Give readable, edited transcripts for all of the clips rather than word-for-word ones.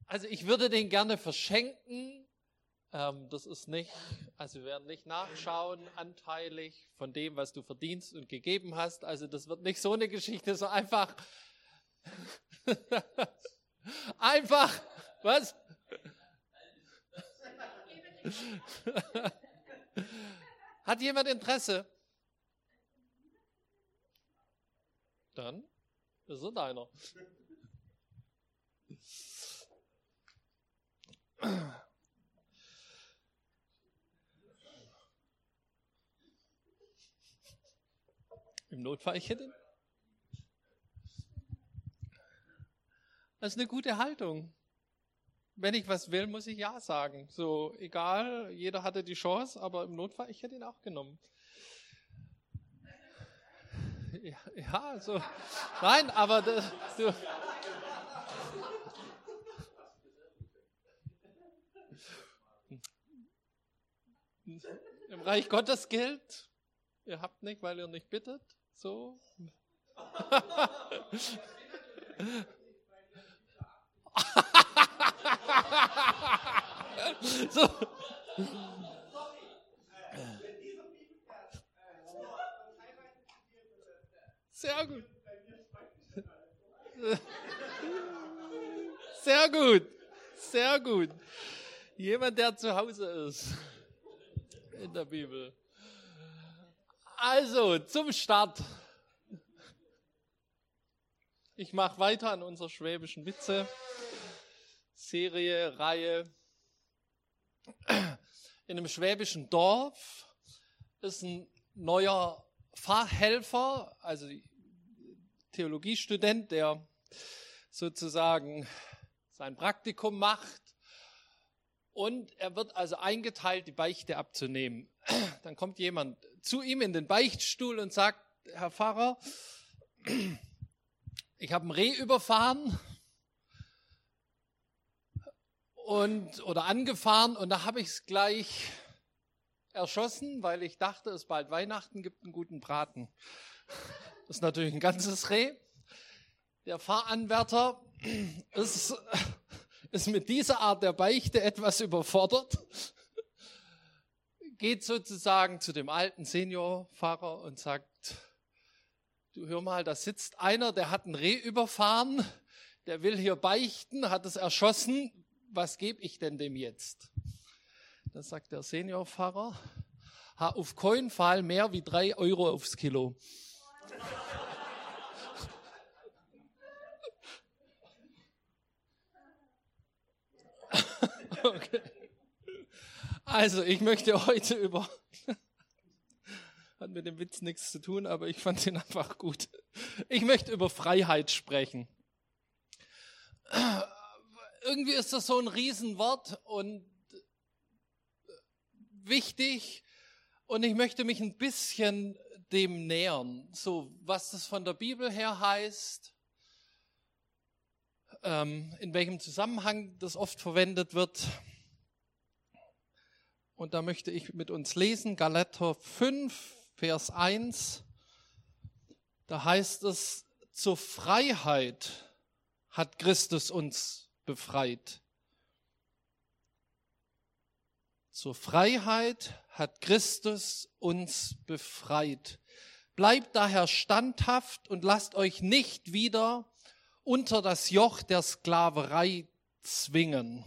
Also ich würde den gerne verschenken. Das ist nicht, also wir werden nicht nachschauen, anteilig von dem, was du verdienst und gegeben hast. Also das wird nicht so eine Geschichte, so einfach, was? Hat jemand Interesse? Dann ist er deiner. Im Notfall, ich hätte. Das ist eine gute Haltung. Wenn ich was will, muss ich ja sagen. So, egal, jeder hatte die Chance, aber im Notfall, ich hätte ihn auch genommen. Ja, so. Nein, aber du. Im Reich Gottes gilt, ihr habt nicht, weil ihr nicht bittet. So. So. Sehr gut. Sehr gut. Sehr gut. Jemand, der zu Hause ist in der Bibel. Also, zum Start. Ich mache weiter an unserer schwäbischen Witze-Serie, Reihe. In einem schwäbischen Dorf ist ein neuer Pfarrhelfer, also Theologiestudent, der sozusagen sein Praktikum macht. Und er wird also eingeteilt, die Beichte abzunehmen. Dann kommt jemand zu ihm in den Beichtstuhl und sagt, Herr Pfarrer, ich habe ein Reh überfahren oder angefahren und da habe ich es gleich erschossen, weil ich dachte, es bald Weihnachten gibt einen guten Braten. Das ist natürlich ein ganzes Reh. Der Pfarranwärter ist mit dieser Art der Beichte etwas überfordert, geht sozusagen zu dem alten Seniorpfarrer und sagt, du hör mal, da sitzt einer, der hat ein Reh überfahren, der will hier beichten, hat es erschossen, was gebe ich denn dem jetzt? Da sagt der Seniorpfarrer, auf keinen Fall mehr wie 3 Euro aufs Kilo. Okay. Also, ich möchte heute hat mit dem Witz nichts zu tun, aber ich fand ihn einfach gut. Ich möchte über Freiheit sprechen. Irgendwie ist das so ein Riesenwort und wichtig und ich möchte mich ein bisschen dem nähern, so was das von der Bibel her heißt, in welchem Zusammenhang das oft verwendet wird. Und da möchte ich mit uns lesen, Galater 5, Vers 1. Da heißt es, zur Freiheit hat Christus uns befreit. Zur Freiheit hat Christus uns befreit. Bleibt daher standhaft und lasst euch nicht wieder unter das Joch der Sklaverei zwingen.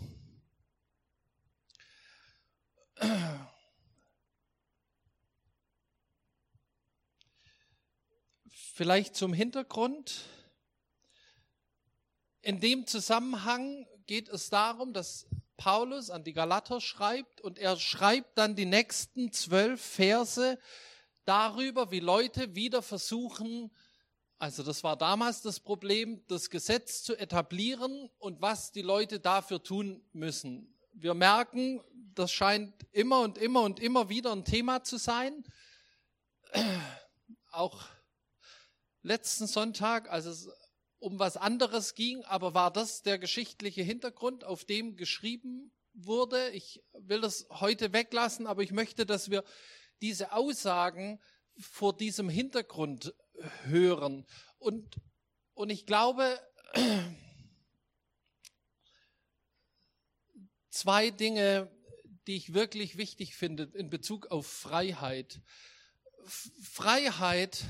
Vielleicht zum Hintergrund. In dem Zusammenhang geht es darum, dass Paulus an die Galater schreibt und er schreibt dann die nächsten 12 Verse darüber, wie Leute wieder versuchen, also das war damals das Problem, das Gesetz zu etablieren und was die Leute dafür tun müssen. Wir merken, das scheint immer und immer und immer wieder ein Thema zu sein. Auch letzten Sonntag, als es um was anderes ging, aber war das der geschichtliche Hintergrund, auf dem geschrieben wurde? Ich will das heute weglassen, aber ich möchte, dass wir diese Aussagen vor diesem Hintergrund hören. Und ich glaube, 2 Dinge, die ich wirklich wichtig finde in Bezug auf Freiheit. Freiheit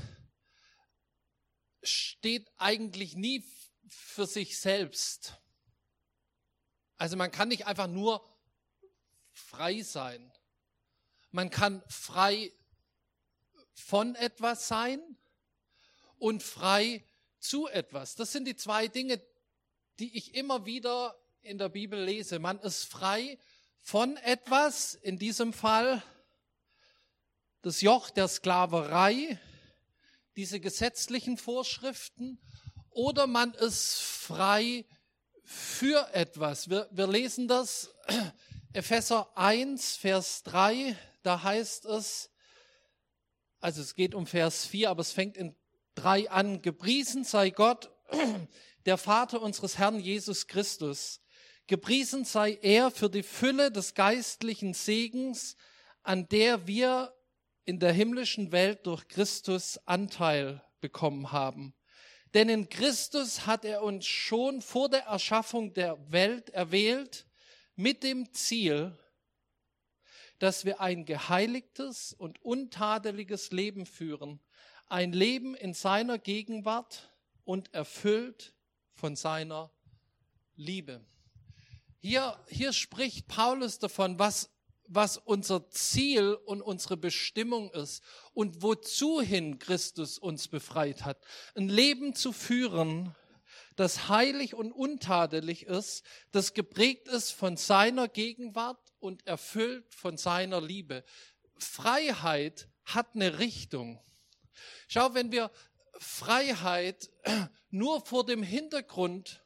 steht eigentlich nie für sich selbst. Also man kann nicht einfach nur frei sein. Man kann frei von etwas sein und frei zu etwas. Das sind die 2 Dinge, die ich immer wieder in der Bibel lese. Man ist frei von etwas, in diesem Fall das Joch der Sklaverei, diese gesetzlichen Vorschriften, oder man ist frei für etwas. Wir lesen das, Epheser 1, Vers 3, da heißt es, also es geht um Vers 4, aber es fängt in 3 an, gepriesen sei Gott, der Vater unseres Herrn Jesus Christus. Gepriesen sei er für die Fülle des geistlichen Segens, an der wir in der himmlischen Welt durch Christus Anteil bekommen haben. Denn in Christus hat er uns schon vor der Erschaffung der Welt erwählt, mit dem Ziel, dass wir ein geheiligtes und untadeliges Leben führen, ein Leben in seiner Gegenwart und erfüllt von seiner Liebe. Hier spricht Paulus davon, was unser Ziel und unsere Bestimmung ist und wozu hin Christus uns befreit hat. Ein Leben zu führen, das heilig und untadelig ist, das geprägt ist von seiner Gegenwart und erfüllt von seiner Liebe. Freiheit hat eine Richtung. Schau, wenn wir Freiheit nur vor dem Hintergrund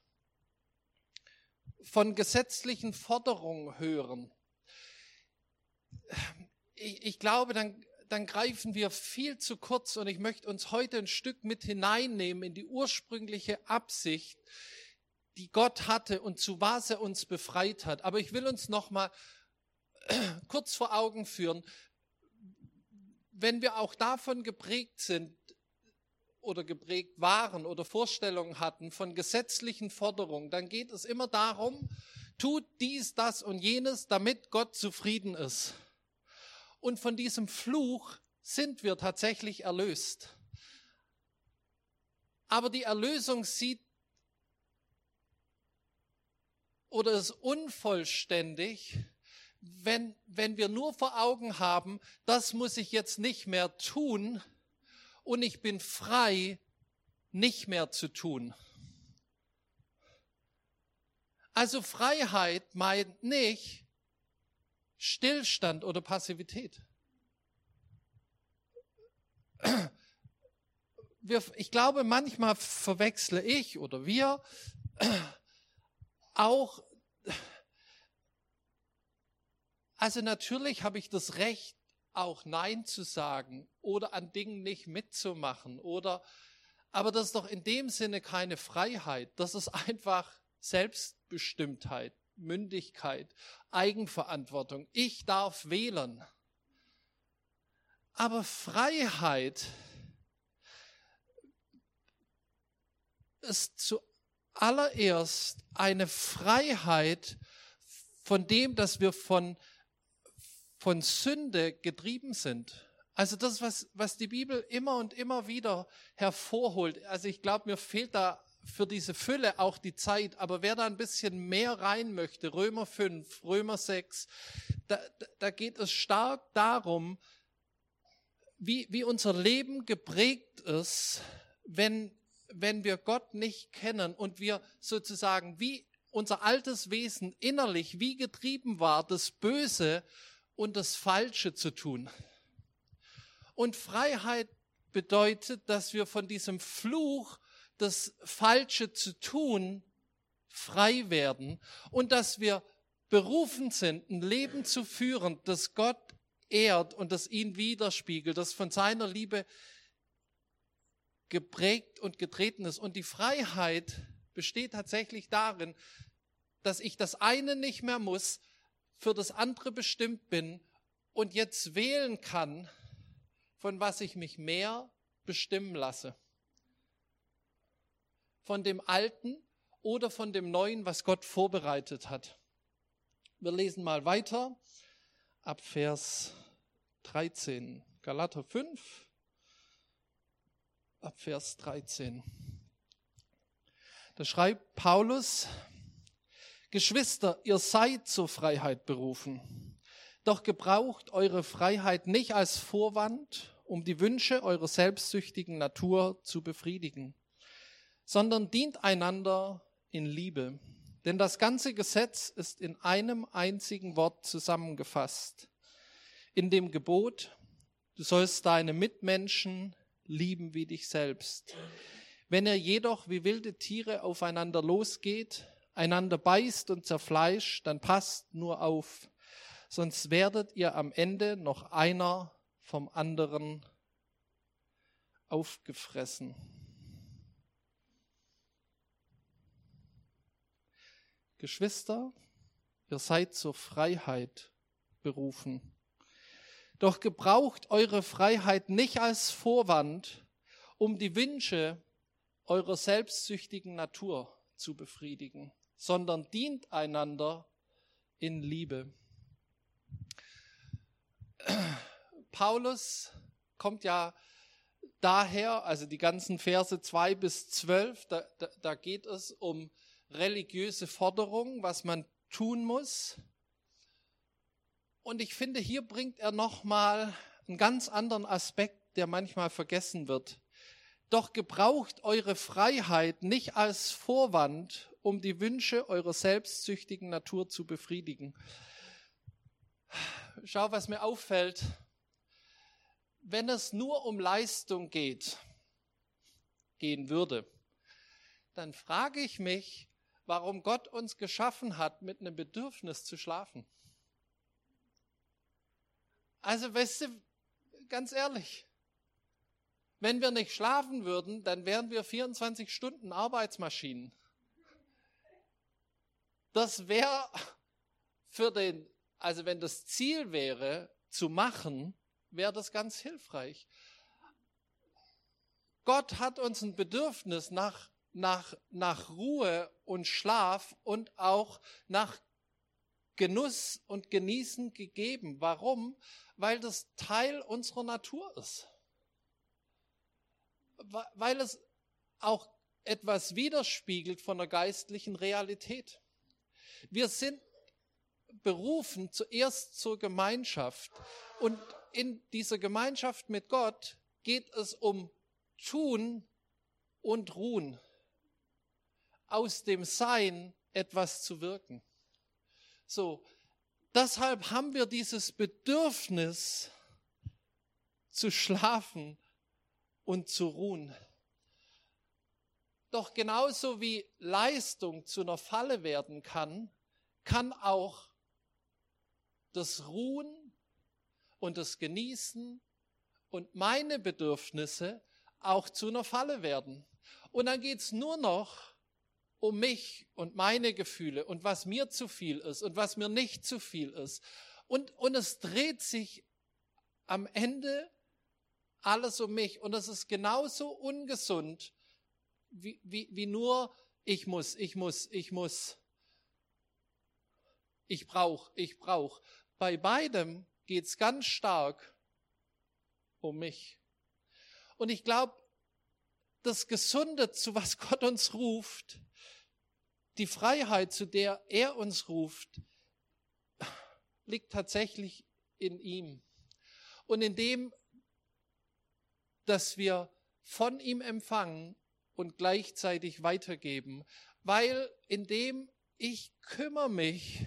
von gesetzlichen Forderungen hören, ich glaube, dann greifen wir viel zu kurz, und ich möchte uns heute ein Stück mit hineinnehmen in die ursprüngliche Absicht, die Gott hatte und zu was er uns befreit hat. Aber ich will uns noch mal kurz vor Augen führen, wenn wir auch davon geprägt sind oder geprägt waren oder Vorstellungen hatten von gesetzlichen Forderungen, dann geht es immer darum, tut dies, das und jenes, damit Gott zufrieden ist. Und von diesem Fluch sind wir tatsächlich erlöst. Aber die Erlösung sieht oder ist unvollständig, wenn wir nur vor Augen haben, das muss ich jetzt nicht mehr tun und ich bin frei, nicht mehr zu tun. Also Freiheit meint nicht Stillstand oder Passivität. Ich glaube, manchmal verwechsle ich oder wir auch, also natürlich habe ich das Recht, auch Nein zu sagen oder an Dingen nicht mitzumachen, aber das ist doch in dem Sinne keine Freiheit. Das ist einfach Selbstbestimmtheit, Mündigkeit, Eigenverantwortung. Ich darf wählen. Aber Freiheit ist zuallererst eine Freiheit von dem, dass wir von Sünde getrieben sind. Also das, was die Bibel immer und immer wieder hervorholt. Also ich glaube, mir fehlt da für diese Fülle auch die Zeit, aber wer da ein bisschen mehr rein möchte, Römer 5, Römer 6, da geht es stark darum, wie unser Leben geprägt ist, wenn wir Gott nicht kennen und wir sozusagen wie unser altes Wesen innerlich wie getrieben war, das Böse und das Falsche zu tun. Und Freiheit bedeutet, dass wir von diesem Fluch, das Falsche zu tun, frei werden und dass wir berufen sind, ein Leben zu führen, das Gott ehrt und das ihn widerspiegelt, das von seiner Liebe geprägt und getreten ist. Und die Freiheit besteht tatsächlich darin, dass ich das eine nicht mehr muss, für das andere bestimmt bin und jetzt wählen kann, von was ich mich mehr bestimmen lasse. Von dem Alten oder von dem Neuen, was Gott vorbereitet hat. Wir lesen mal weiter ab Vers 13. Galater 5, ab Vers 13. Da schreibt Paulus: Geschwister, ihr seid zur Freiheit berufen. Doch gebraucht eure Freiheit nicht als Vorwand, um die Wünsche eurer selbstsüchtigen Natur zu befriedigen, sondern dient einander in Liebe. Denn das ganze Gesetz ist in einem einzigen Wort zusammengefasst. In dem Gebot: Du sollst deine Mitmenschen lieben wie dich selbst. Wenn ihr jedoch wie wilde Tiere aufeinander losgeht, einander beißt und zerfleischt, dann passt nur auf, sonst werdet ihr am Ende noch einer vom anderen aufgefressen. Geschwister, ihr seid zur Freiheit berufen. Doch gebraucht eure Freiheit nicht als Vorwand, um die Wünsche eurer selbstsüchtigen Natur zu befriedigen, sondern dient einander in Liebe. Paulus kommt ja daher, also die ganzen Verse 2 bis 12, da geht es um religiöse Forderungen, was man tun muss. Und ich finde, hier bringt er nochmal einen ganz anderen Aspekt, der manchmal vergessen wird. Doch gebraucht eure Freiheit nicht als Vorwand, um die Wünsche eurer selbstsüchtigen Natur zu befriedigen. Schau, was mir auffällt. Wenn es nur um Leistung gehen würde, dann frage ich mich, warum Gott uns geschaffen hat, mit einem Bedürfnis zu schlafen. Also, weißt du, ganz ehrlich, wenn wir nicht schlafen würden, dann wären wir 24 Stunden Arbeitsmaschinen. Das wäre also wenn das Ziel wäre, zu machen, wäre das ganz hilfreich. Gott hat uns ein Bedürfnis nach Ruhe und Schlaf und auch nach Genuss und Genießen gegeben. Warum? Weil das Teil unserer Natur ist. Weil es auch etwas widerspiegelt von der geistlichen Realität. Wir sind berufen zuerst zur Gemeinschaft. Und in dieser Gemeinschaft mit Gott geht es um Tun und Ruhen. Aus dem Sein etwas zu wirken. So, deshalb haben wir dieses Bedürfnis zu schlafen und zu ruhen. Doch genauso wie Leistung zu einer Falle werden kann, kann auch das Ruhen und das Genießen und meine Bedürfnisse auch zu einer Falle werden. Und dann geht es nur noch um mich und meine Gefühle und was mir zu viel ist und was mir nicht zu viel ist. Und es dreht sich am Ende alles um mich. Und es ist genauso ungesund wie nur ich muss, ich brauche. Bei beidem geht es ganz stark um mich. Und ich glaube, das Gesunde, zu was Gott uns ruft, die Freiheit, zu der er uns ruft, liegt tatsächlich in ihm. Und in dem, dass wir von ihm empfangen und gleichzeitig weitergeben. Weil in dem ich kümmere mich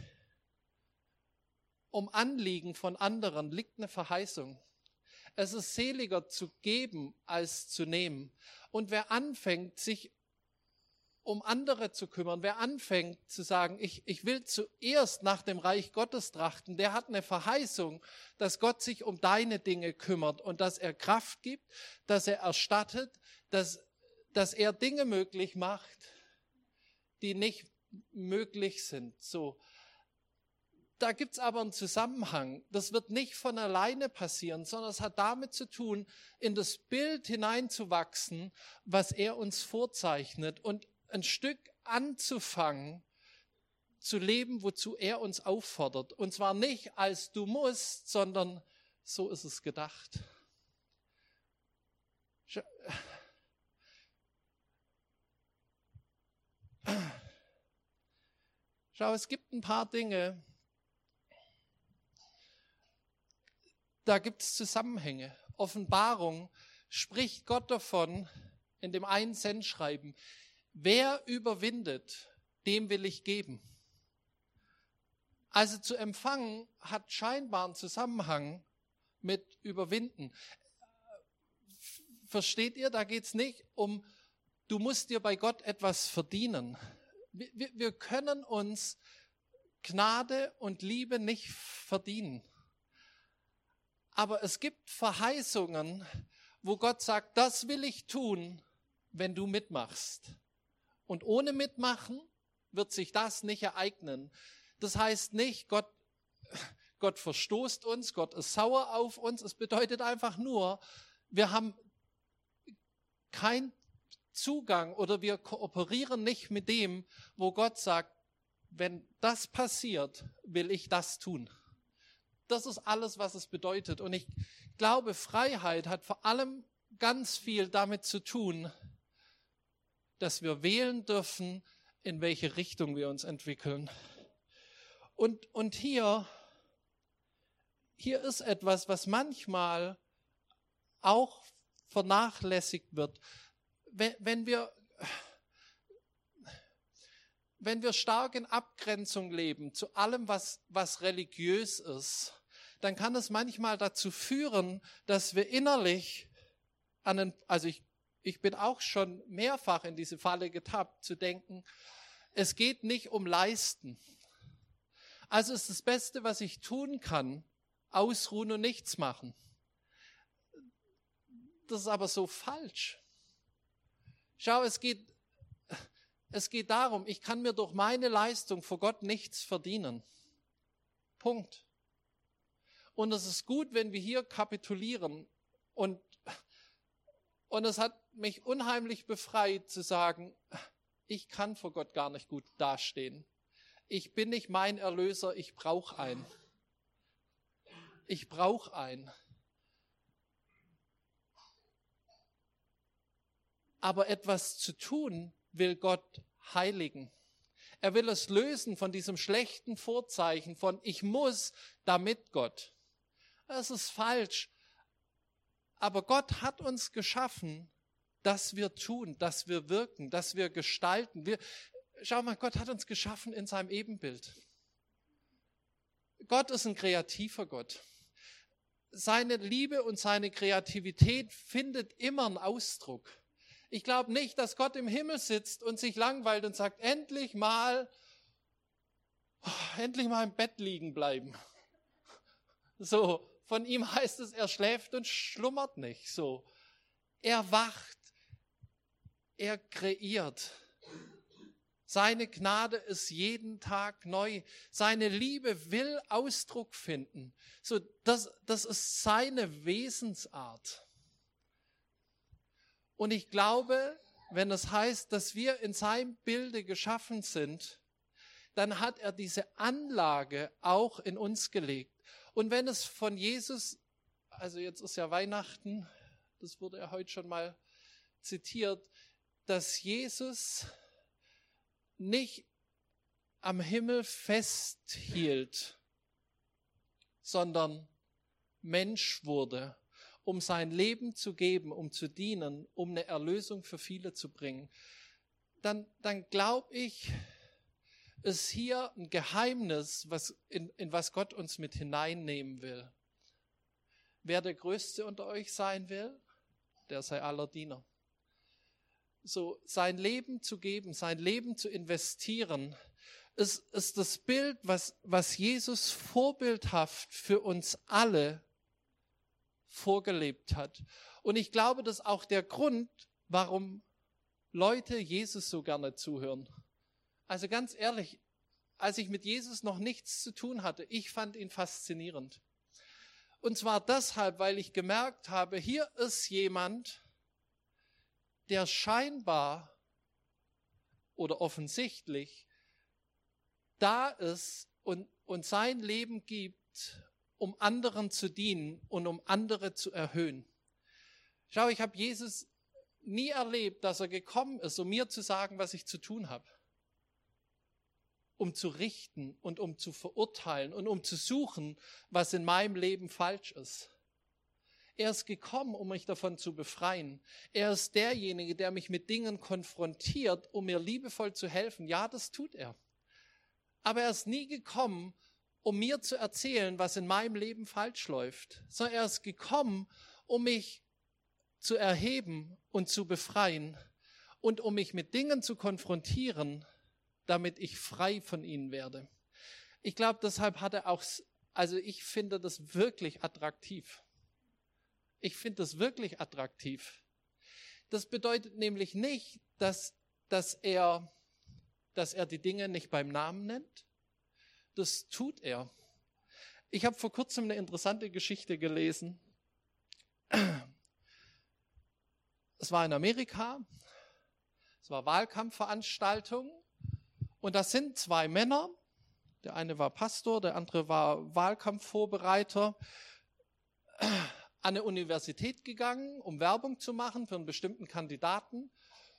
um Anliegen von anderen, liegt eine Verheißung. Es ist seliger zu geben als zu nehmen. Und wer anfängt, sich um andere zu kümmern, wer anfängt zu sagen, ich will zuerst nach dem Reich Gottes trachten, der hat eine Verheißung, dass Gott sich um deine Dinge kümmert und dass er Kraft gibt, dass er erstattet, dass er Dinge möglich macht, die nicht möglich sind. So. Da gibt es aber einen Zusammenhang. Das wird nicht von alleine passieren, sondern es hat damit zu tun, in das Bild hineinzuwachsen, was er uns vorzeichnet und ein Stück anzufangen, zu leben, wozu er uns auffordert. Und zwar nicht als du musst, sondern so ist es gedacht. Schau, es gibt ein paar Dinge, da gibt es Zusammenhänge. Offenbarung spricht Gott davon in dem 1-Cent-Schreiben. Wer überwindet, dem will ich geben. Also zu empfangen hat scheinbar einen Zusammenhang mit überwinden. Versteht ihr, da geht es nicht um, du musst dir bei Gott etwas verdienen. Wir können uns Gnade und Liebe nicht verdienen. Aber es gibt Verheißungen, wo Gott sagt, das will ich tun, wenn du mitmachst. Und ohne Mitmachen wird sich das nicht ereignen. Das heißt nicht, Gott verstoßt uns, Gott ist sauer auf uns. Es bedeutet einfach nur, wir haben keinen Zugang oder wir kooperieren nicht mit dem, wo Gott sagt, wenn das passiert, will ich das tun. Das ist alles, was es bedeutet. Und ich glaube, Freiheit hat vor allem ganz viel damit zu tun, dass wir wählen dürfen, in welche Richtung wir uns entwickeln. Und hier ist etwas, was manchmal auch vernachlässigt wird. Wenn wir stark in Abgrenzung leben zu allem, was religiös ist, dann kann es manchmal dazu führen, dass wir innerlich ich bin auch schon mehrfach in diese Falle getappt, zu denken, es geht nicht um Leisten. Also ist das Beste, was ich tun kann, ausruhen und nichts machen. Das ist aber so falsch. Schau, es geht darum, ich kann mir durch meine Leistung vor Gott nichts verdienen. Punkt. Und es ist gut, wenn wir hier kapitulieren. Und es hat mich unheimlich befreit zu sagen, ich kann vor Gott gar nicht gut dastehen. Ich bin nicht mein Erlöser, ich brauche einen. Ich brauche einen. Aber etwas zu tun will Gott heiligen. Er will es lösen von diesem schlechten Vorzeichen von ich muss, damit Gott. Das ist falsch. Aber Gott hat uns geschaffen, dass wir tun, dass wir wirken, dass wir gestalten. Schau mal, Gott hat uns geschaffen in seinem Ebenbild. Gott ist ein kreativer Gott. Seine Liebe und seine Kreativität findet immer einen Ausdruck. Ich glaube nicht, dass Gott im Himmel sitzt und sich langweilt und sagt, endlich mal im Bett liegen bleiben. So, von ihm heißt es, er schläft und schlummert nicht. So, er wacht, er kreiert. Seine Gnade ist jeden Tag neu. Seine Liebe will Ausdruck finden. So, das ist seine Wesensart. Und ich glaube, wenn es heißt, dass wir in seinem Bilde geschaffen sind, dann hat er diese Anlage auch in uns gelegt. Und wenn es von Jesus, also jetzt ist ja Weihnachten, das wurde ja heute schon mal zitiert, dass Jesus nicht am Himmel festhielt, sondern Mensch wurde, um sein Leben zu geben, um zu dienen, um eine Erlösung für viele zu bringen, dann glaube ich, ist hier ein Geheimnis, in was Gott uns mit hineinnehmen will. Wer der Größte unter euch sein will, der sei aller Diener. So sein Leben zu geben, sein Leben zu investieren, ist das Bild, was Jesus vorbildhaft für uns alle vorgelebt hat. Und ich glaube, das ist auch der Grund, warum Leute Jesus so gerne zuhören. Also ganz ehrlich, als ich mit Jesus noch nichts zu tun hatte, ich fand ihn faszinierend. Und zwar deshalb, weil ich gemerkt habe, hier ist jemand, der scheinbar oder offensichtlich da ist und sein Leben gibt, um anderen zu dienen und um andere zu erhöhen. Schau, ich habe Jesus nie erlebt, dass er gekommen ist, um mir zu sagen, was ich zu tun habe. Um zu richten und um zu verurteilen und um zu suchen, was in meinem Leben falsch ist. Er ist gekommen, um mich davon zu befreien. Er ist derjenige, der mich mit Dingen konfrontiert, um mir liebevoll zu helfen. Ja, das tut er. Aber er ist nie gekommen, um mir zu erzählen, was in meinem Leben falsch läuft, sondern er ist gekommen, um mich zu erheben und zu befreien und um mich mit Dingen zu konfrontieren, damit ich frei von ihnen werde. Ich glaube, deshalb hat er auch, also ich finde das wirklich attraktiv. Ich finde das wirklich attraktiv. Das bedeutet nämlich nicht, dass er die Dinge nicht beim Namen nennt. Das tut er. Ich habe vor kurzem eine interessante Geschichte gelesen. Es war in Amerika, es war Wahlkampfveranstaltung und das sind zwei Männer, der eine war Pastor, der andere war Wahlkampfvorbereiter, an eine Universität gegangen, um Werbung zu machen für einen bestimmten Kandidaten,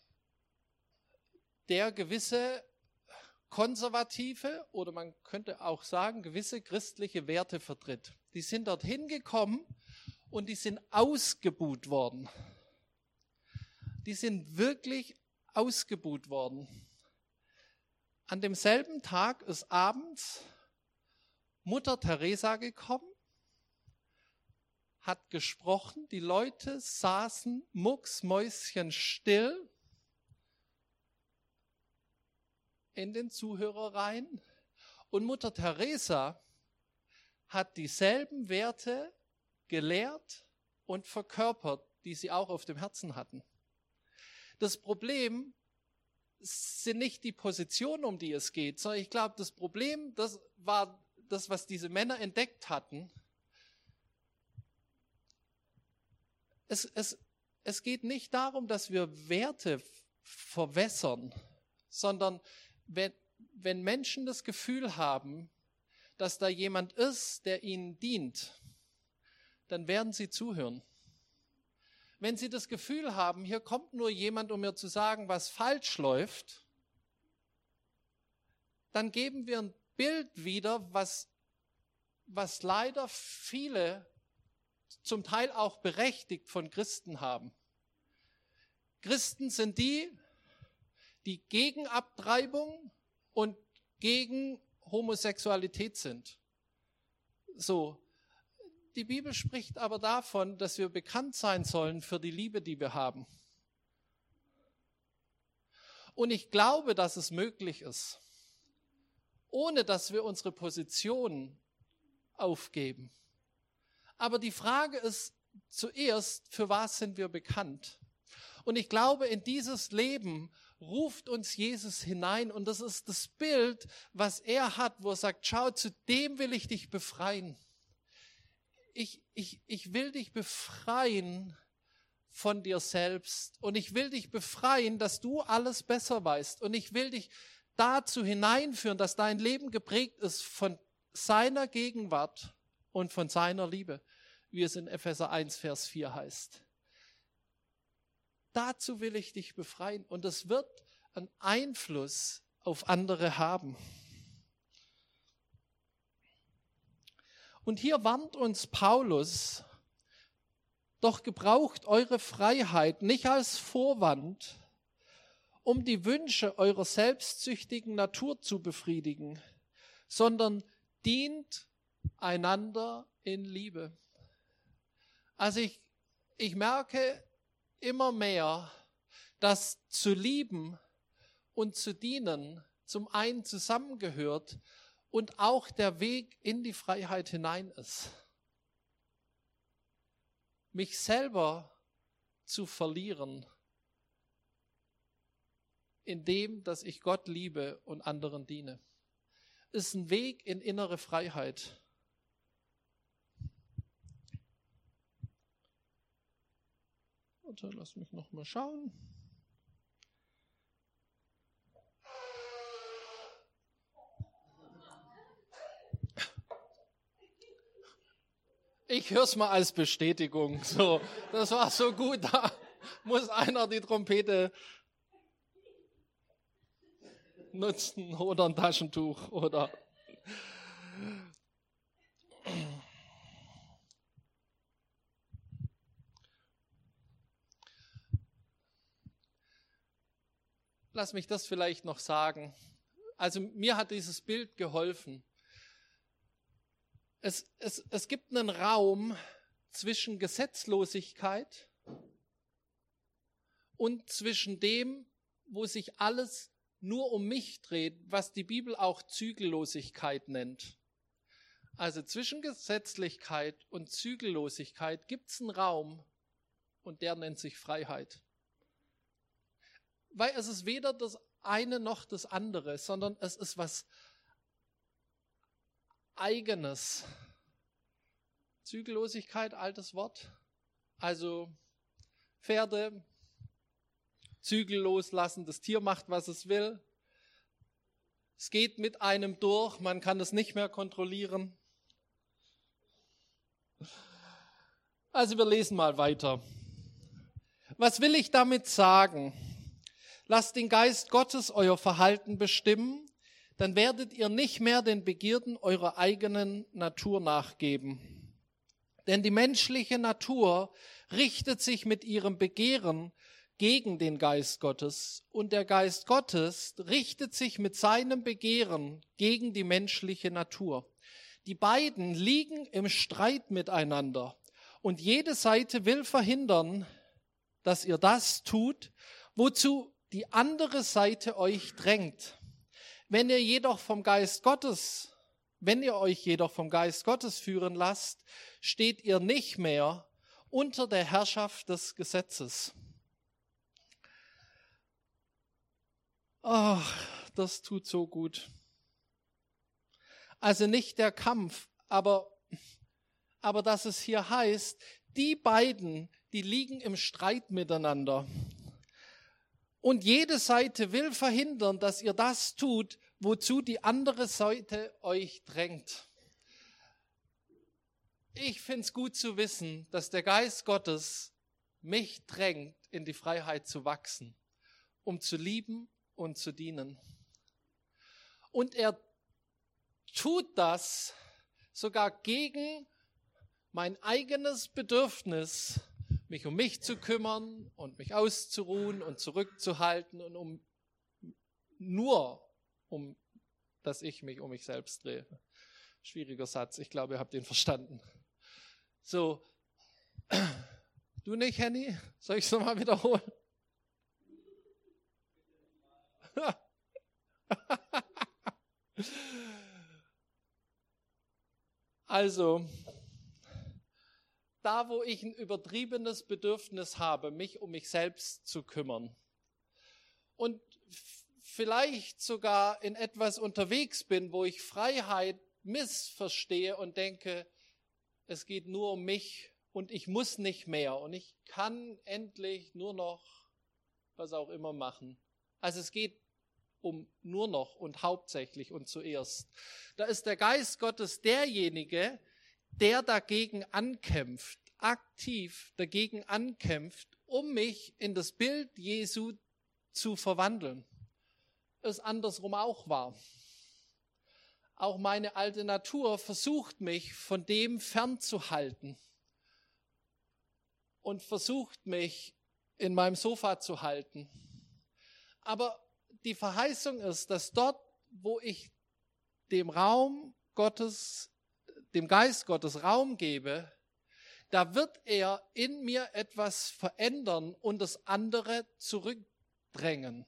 der gewisse konservative oder man könnte auch sagen, gewisse christliche Werte vertritt. Die sind dorthin gekommen und die sind ausgebuht worden. Die sind wirklich ausgebuht worden. An demselben Tag ist abends Mutter Teresa gekommen, hat gesprochen, die Leute saßen mucksmäuschenstill in den Zuhörerreihen und Mutter Teresa hat dieselben Werte gelehrt und verkörpert, die sie auch auf dem Herzen hatten. Das Problem sind nicht die Positionen, um die es geht, sondern ich glaube, das Problem, das war das, was diese Männer entdeckt hatten. Es geht nicht darum, dass wir Werte verwässern, sondern wenn Menschen das Gefühl haben, dass da jemand ist, der ihnen dient, dann werden sie zuhören. Wenn sie das Gefühl haben, hier kommt nur jemand, um mir zu sagen, was falsch läuft, dann geben wir ein Bild wieder, was leider viele, zum Teil auch berechtigt, von Christen haben. Christen sind die gegen Abtreibung und gegen Homosexualität sind. So. Die Bibel spricht aber davon, dass wir bekannt sein sollen für die Liebe, die wir haben. Und ich glaube, dass es möglich ist, ohne dass wir unsere Position aufgeben. Aber die Frage ist zuerst, für was sind wir bekannt? Und ich glaube, in dieses Leben ruft uns Jesus hinein und das ist das Bild, was er hat, wo er sagt, schau, zu dem will ich dich befreien. Ich will dich befreien von dir selbst und ich will dich befreien, dass du alles besser weißt und ich will dich dazu hineinführen, dass dein Leben geprägt ist von seiner Gegenwart und von seiner Liebe, wie es in Epheser 1, Vers 4 heißt. Dazu will ich dich befreien und es wird einen Einfluss auf andere haben. Und hier warnt uns Paulus, doch gebraucht eure Freiheit nicht als Vorwand, um die Wünsche eurer selbstsüchtigen Natur zu befriedigen, sondern dient einander in Liebe. Also ich merke immer mehr, dass zu lieben und zu dienen zum einen zusammengehört und auch der Weg in die Freiheit hinein ist. Mich selber zu verlieren, indem, dass ich Gott liebe und anderen diene, ist ein Weg in innere Freiheit. Warte, lass mich noch mal schauen. Ich höre es mal als Bestätigung. So, das war so gut, da muss einer die Trompete nutzen oder ein Taschentuch oder... Lass mich das vielleicht noch sagen. Also mir hat dieses Bild geholfen. Es gibt einen Raum zwischen Gesetzlosigkeit und zwischen dem, wo sich alles nur um mich dreht, was die Bibel auch Zügellosigkeit nennt. Also zwischen Gesetzlichkeit und Zügellosigkeit gibt es einen Raum und der nennt sich Freiheit. Weil es ist weder das eine noch das andere, sondern es ist was Eigenes. Zügellosigkeit, altes Wort. Also Pferde, Zügel loslassen, das Tier macht, was es will. Es geht mit einem durch, man kann es nicht mehr kontrollieren. Also wir lesen mal weiter. Was will ich damit sagen? Lasst den Geist Gottes euer Verhalten bestimmen, dann werdet ihr nicht mehr den Begierden eurer eigenen Natur nachgeben. Denn die menschliche Natur richtet sich mit ihrem Begehren gegen den Geist Gottes und der Geist Gottes richtet sich mit seinem Begehren gegen die menschliche Natur. Die beiden liegen im Streit miteinander und jede Seite will verhindern, dass ihr das tut, wozu die andere Seite euch drängt. Wenn ihr euch jedoch vom Geist Gottes führen lasst, steht ihr nicht mehr unter der Herrschaft des Gesetzes. Ach, das tut so gut. Also nicht der Kampf, aber dass es hier heißt, die beiden, die liegen im Streit miteinander. Und jede Seite will verhindern, dass ihr das tut, wozu die andere Seite euch drängt. Ich finde es gut zu wissen, dass der Geist Gottes mich drängt, in die Freiheit zu wachsen, um zu lieben und zu dienen. Und er tut das sogar gegen mein eigenes Bedürfnis, mich um mich zu kümmern und mich auszuruhen und zurückzuhalten und dass ich mich um mich selbst drehe. Schwieriger Satz, ich glaube, ihr habt ihn verstanden. So, du nicht, Henny? Soll ich es nochmal wiederholen? Also, da wo ich ein übertriebenes Bedürfnis habe, mich um mich selbst zu kümmern und vielleicht sogar in etwas unterwegs bin, wo ich Freiheit missverstehe und denke, es geht nur um mich und ich muss nicht mehr und ich kann endlich nur noch was auch immer machen. Also es geht um nur noch und hauptsächlich und zuerst. Da ist der Geist Gottes derjenige, der dagegen ankämpft, aktiv dagegen ankämpft, um mich in das Bild Jesu zu verwandeln. Es andersrum auch war. Auch meine alte Natur versucht mich von dem fernzuhalten und versucht mich in meinem Sofa zu halten. Aber die Verheißung ist, dass dort, wo ich dem Geist Gottes Raum gebe, da wird er in mir etwas verändern und das andere zurückdrängen.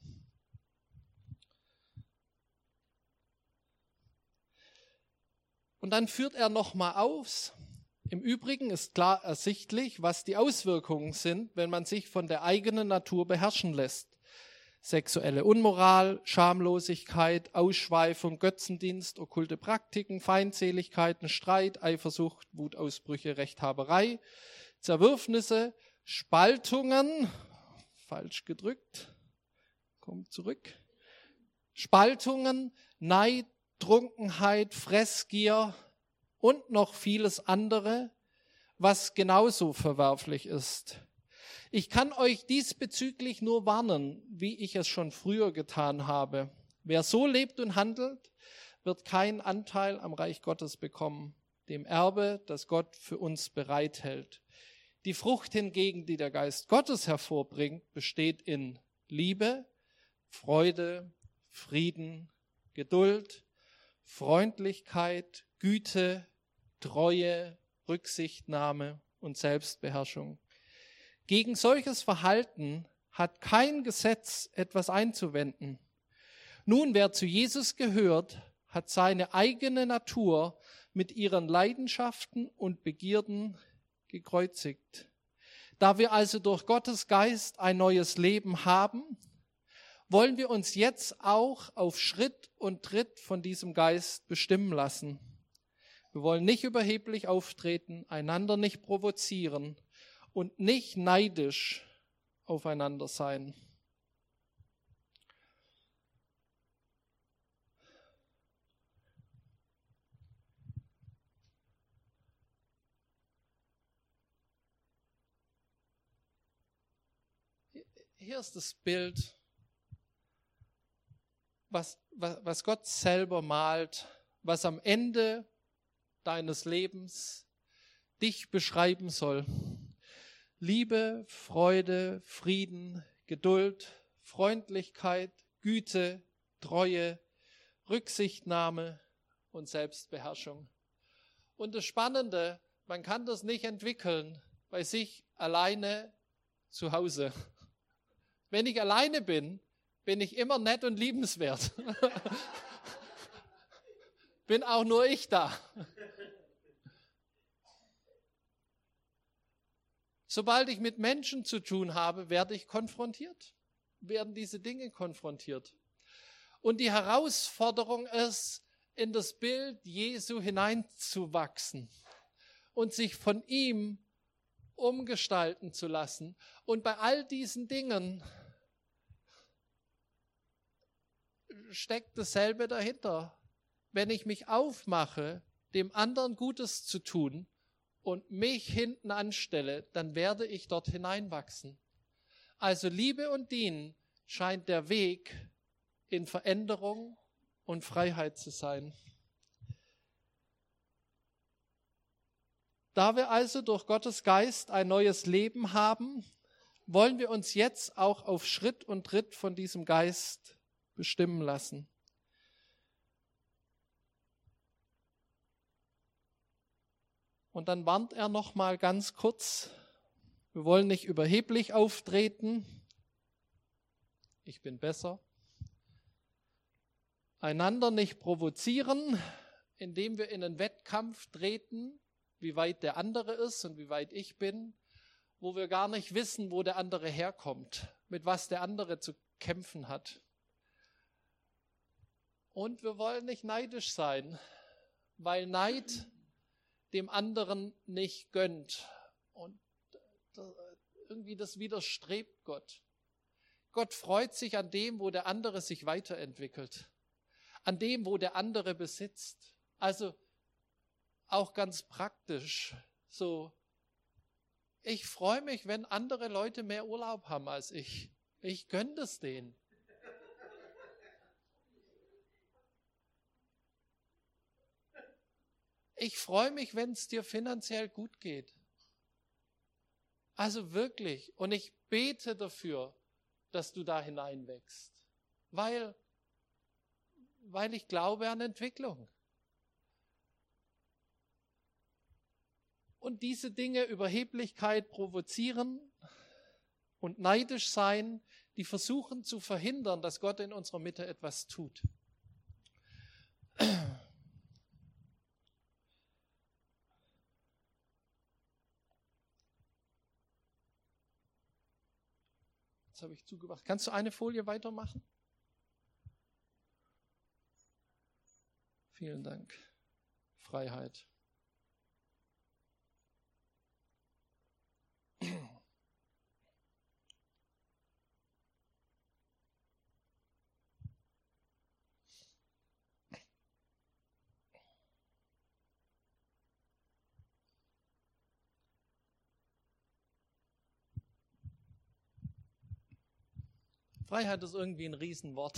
Und dann führt er nochmal aus. Im Übrigen ist klar ersichtlich, was die Auswirkungen sind, wenn man sich von der eigenen Natur beherrschen lässt. Sexuelle Unmoral, Schamlosigkeit, Ausschweifung, Götzendienst, okkulte Praktiken, Feindseligkeiten, Streit, Eifersucht, Wutausbrüche, Rechthaberei, Zerwürfnisse, Spaltungen, falsch gedrückt, kommt zurück, Spaltungen, Neid, Trunkenheit, Fressgier und noch vieles andere, was genauso verwerflich ist. Ich kann euch diesbezüglich nur warnen, wie ich es schon früher getan habe. Wer so lebt und handelt, wird keinen Anteil am Reich Gottes bekommen, dem Erbe, das Gott für uns bereithält. Die Frucht hingegen, die der Geist Gottes hervorbringt, besteht in Liebe, Freude, Frieden, Geduld, Freundlichkeit, Güte, Treue, Rücksichtnahme und Selbstbeherrschung. Gegen solches Verhalten hat kein Gesetz etwas einzuwenden. Nun, wer zu Jesus gehört, hat seine eigene Natur mit ihren Leidenschaften und Begierden gekreuzigt. Da wir also durch Gottes Geist ein neues Leben haben, wollen wir uns jetzt auch auf Schritt und Tritt von diesem Geist bestimmen lassen. Wir wollen nicht überheblich auftreten, einander nicht provozieren und nicht neidisch aufeinander sein. Hier ist das Bild, was Gott selber malt, was am Ende deines Lebens dich beschreiben soll. Liebe, Freude, Frieden, Geduld, Freundlichkeit, Güte, Treue, Rücksichtnahme und Selbstbeherrschung. Und das Spannende, man kann das nicht entwickeln bei sich alleine zu Hause. Wenn ich alleine bin, bin ich immer nett und liebenswert. Bin auch nur ich da. Sobald ich mit Menschen zu tun habe, werde ich konfrontiert, werden diese Dinge konfrontiert. Und die Herausforderung ist, in das Bild Jesu hineinzuwachsen und sich von ihm umgestalten zu lassen. Und bei all diesen Dingen steckt dasselbe dahinter. Wenn ich mich aufmache, dem anderen Gutes zu tun und mich hinten anstelle, dann werde ich dort hineinwachsen. Also Liebe und Dienen scheint der Weg in Veränderung und Freiheit zu sein. Da wir also durch Gottes Geist ein neues Leben haben, wollen wir uns jetzt auch auf Schritt und Tritt von diesem Geist bestimmen lassen. Und dann warnt er noch mal ganz kurz, wir wollen nicht überheblich auftreten, ich bin besser, einander nicht provozieren, indem wir in einen Wettkampf treten, wie weit der andere ist und wie weit ich bin, wo wir gar nicht wissen, wo der andere herkommt, mit was der andere zu kämpfen hat. Und wir wollen nicht neidisch sein, weil Neid dem anderen nicht gönnt. Und irgendwie das widerstrebt Gott. Gott freut sich an dem, wo der andere sich weiterentwickelt. An dem, wo der andere besitzt. Also auch ganz praktisch. So, ich freue mich, wenn andere Leute mehr Urlaub haben als ich. Ich gönne das denen. Ich freue mich, wenn es dir finanziell gut geht. Also wirklich. Und ich bete dafür, dass du da hineinwächst. Weil ich glaube an Entwicklung. Und diese Dinge, Überheblichkeit, provozieren und neidisch sein, die versuchen zu verhindern, dass Gott in unserer Mitte etwas tut. Jetzt habe ich zugemacht. Kannst du eine Folie weitermachen? Vielen Dank. Freiheit. Freiheit ist irgendwie ein Riesenwort.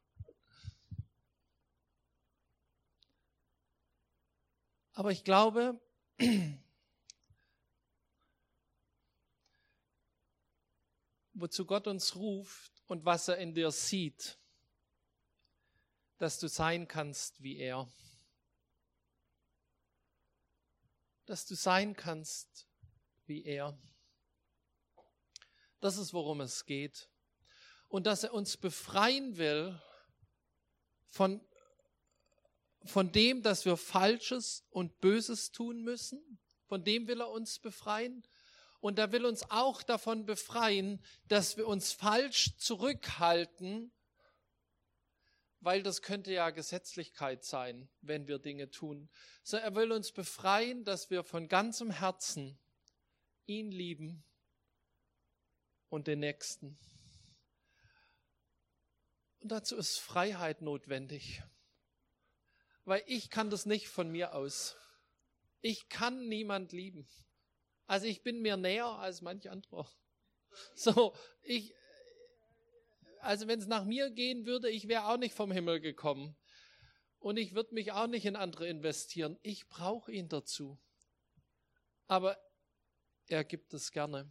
Aber ich glaube, wozu Gott uns ruft und was er in dir sieht, dass du sein kannst wie er. Dass du sein kannst wie er. Das ist, worum es geht. Und dass er uns befreien will von dem, dass wir Falsches und Böses tun müssen. Von dem will er uns befreien. Und er will uns auch davon befreien, dass wir uns falsch zurückhalten, weil das könnte ja Gesetzlichkeit sein, wenn wir Dinge tun. So, er will uns befreien, dass wir von ganzem Herzen ihn lieben und den Nächsten. Und dazu ist Freiheit notwendig, weil ich kann das nicht von mir aus. Ich kann niemand lieben. Also ich bin mir näher als manch anderer. Also wenn es nach mir gehen würde, ich wäre auch nicht vom Himmel gekommen. Und ich würde mich auch nicht in andere investieren. Ich brauche ihn dazu. Aber er gibt es gerne.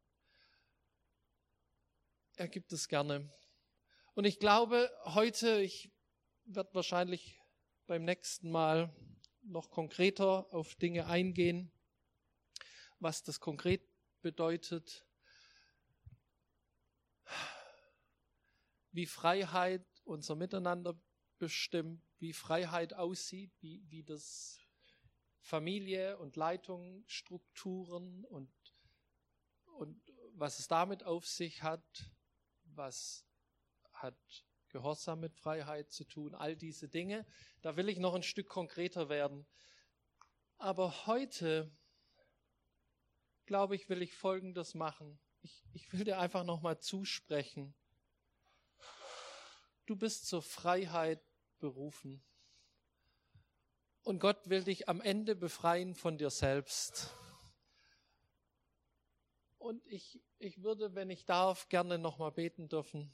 Er gibt es gerne. Und ich glaube, heute, ich werde wahrscheinlich beim nächsten Mal noch konkreter auf Dinge eingehen, was das konkret bedeutet, wie Freiheit unser Miteinander bestimmt, wie Freiheit aussieht, wie das Familie und Leitung, Strukturen und was es damit auf sich hat, was hat Gehorsam mit Freiheit zu tun, all diese Dinge. Da will ich noch ein Stück konkreter werden. Aber heute, glaube ich, will ich Folgendes machen. Ich will dir einfach nochmal zusprechen. Du bist zur Freiheit berufen. Und Gott will dich am Ende befreien von dir selbst. Und ich würde, wenn ich darf, gerne nochmal beten dürfen.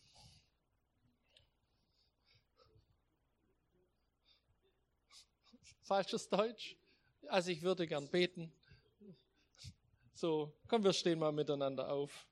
Falsches Deutsch? Also ich würde gern beten. So, komm, wir stehen mal miteinander auf.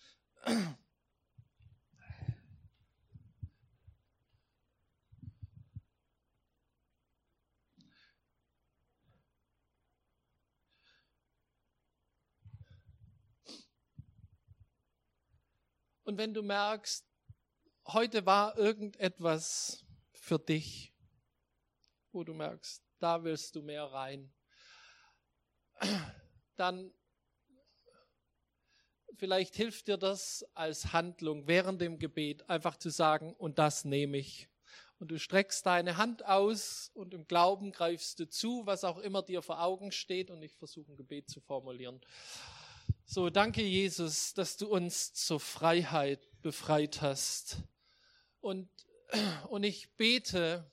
Und wenn du merkst, heute war irgendetwas für dich, wo du merkst, da willst du mehr rein, dann vielleicht hilft dir das als Handlung während dem Gebet einfach zu sagen, und das nehme ich. Und du streckst deine Hand aus und im Glauben greifst du zu, was auch immer dir vor Augen steht, und ich versuche ein Gebet zu formulieren. So, danke Jesus, dass du uns zur Freiheit befreit hast. Und ich bete,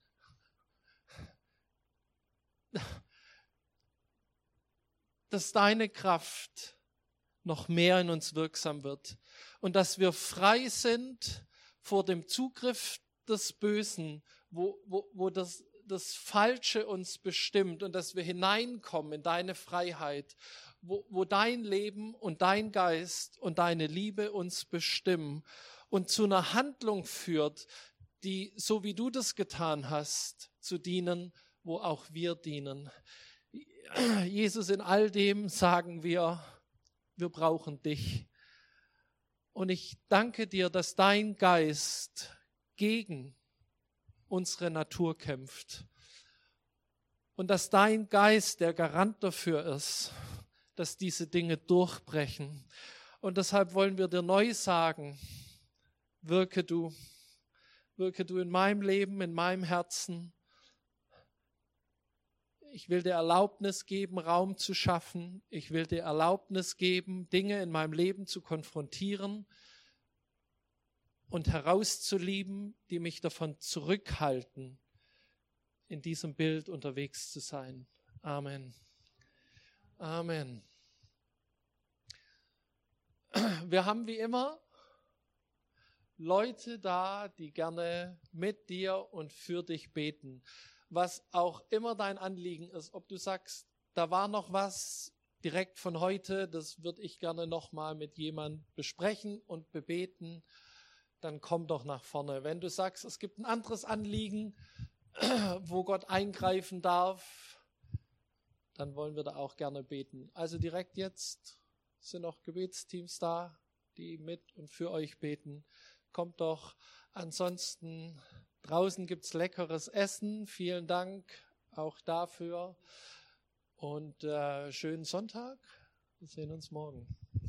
dass deine Kraft noch mehr in uns wirksam wird und dass wir frei sind vor dem Zugriff des Bösen, wo das Falsche uns bestimmt, und dass wir hineinkommen in deine Freiheit, wo dein Leben und dein Geist und deine Liebe uns bestimmen und zu einer Handlung führt, die, so wie du das getan hast, zu dienen, wo auch wir dienen. Jesus, in all dem sagen wir brauchen dich. Und ich danke dir, dass dein Geist gegen unsere Natur kämpft und dass dein Geist der Garant dafür ist, dass diese Dinge durchbrechen. Und deshalb wollen wir dir neu sagen, wirke du in meinem Leben, in meinem Herzen. Ich will dir Erlaubnis geben, Raum zu schaffen. Ich will dir Erlaubnis geben, Dinge in meinem Leben zu konfrontieren und herauszulieben, die mich davon zurückhalten, in diesem Bild unterwegs zu sein. Amen. Amen. Wir haben wie immer Leute da, die gerne mit dir und für dich beten. Was auch immer dein Anliegen ist, ob du sagst, da war noch was direkt von heute, das würde ich gerne nochmal mit jemandem besprechen und bebeten, dann komm doch nach vorne. Wenn du sagst, es gibt ein anderes Anliegen, wo Gott eingreifen darf, dann wollen wir da auch gerne beten. Also direkt jetzt sind noch Gebetsteams da, die mit und für euch beten. Kommt doch. Ansonsten draußen gibt's leckeres Essen. Vielen Dank auch dafür. Und schönen Sonntag. Wir sehen uns morgen.